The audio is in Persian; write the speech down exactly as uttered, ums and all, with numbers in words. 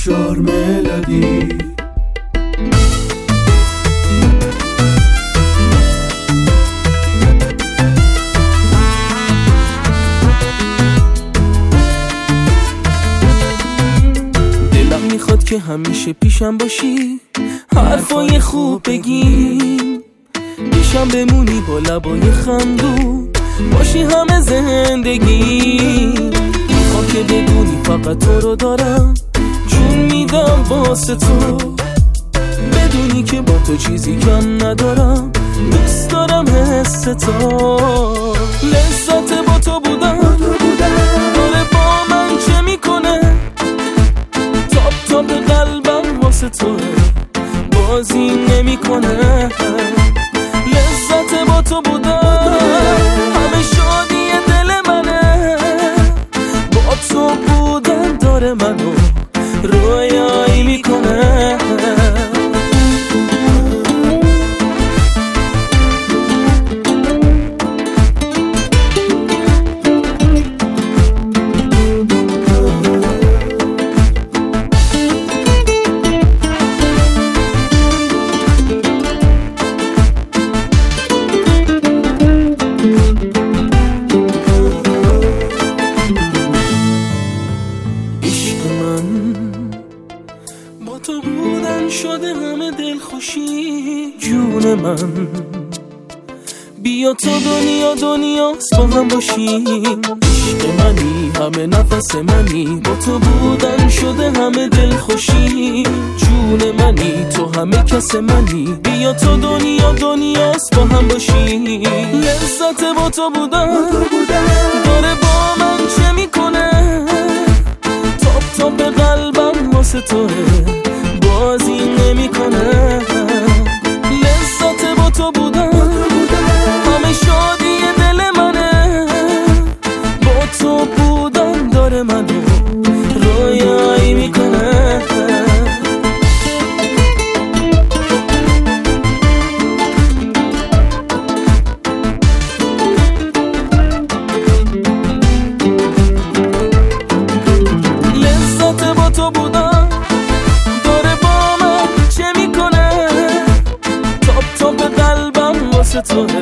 چهار ملودی. دلم میخواد که همیشه پیشم باشی، حرفای خوب بگیم، پیشم بمونی با لبای خندون، باشی همه زندگی. میخوام که بدونی فقط تو رو دارم، جون میدم واسه تو، بدونی که با تو چیزی کم ندارم، دوست دارم حس تو. لذت با تو بودم داره با من چه میکنه، تاپ تاپ قلبم واسه توه، بازی نمیکنه. لذت با تو بودم همه شادی دل منه، با تو بودن داره منو رویایی میکنه. با تو بودن شده همه دل خوشی، جون من بیا تو دنیا دنیاست با هم باشیم. عشق منی همه نفس منی، با تو بودن شده همه دل خوشی، جون منی تو همه کس منی، بیا تو دنیا دنیاست با هم باشیم. لذت با تو بودن داره با من چه میکنه، تاپ تاپ قلبم واسه توه، بازی نمیکنه. لذت با تو بودن همه شادی دل منه، با تو بودن داره منو رویایی میکنه. لذت با تو بودن داره با من چه میکنه، تاپ تاپ قلبم واسه توه،